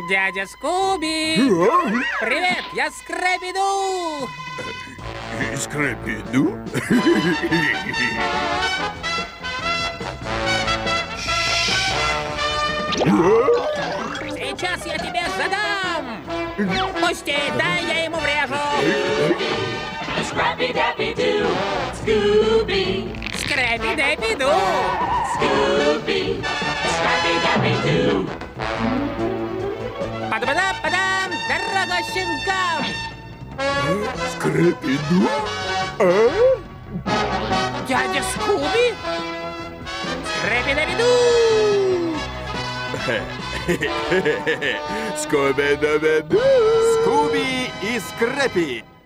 Дядя Скуби! Привет, я Скрэппи-Ду! Скрэппи-Ду? Сейчас я тебе задам! Пусти, дай я ему врежу! Scrappy-Dappy-Doo, Scooby, Скрэппи-Дэппи-Ду! Scooby, Scrappy-Dappy-Doo. Падам-падам, дорога щенкам! Скрэппи-Ду? Дядя Скуби? Скрэппи-Дэппи-Ду! Скуби-Дуби-Ду! Скуби и Скрэппи.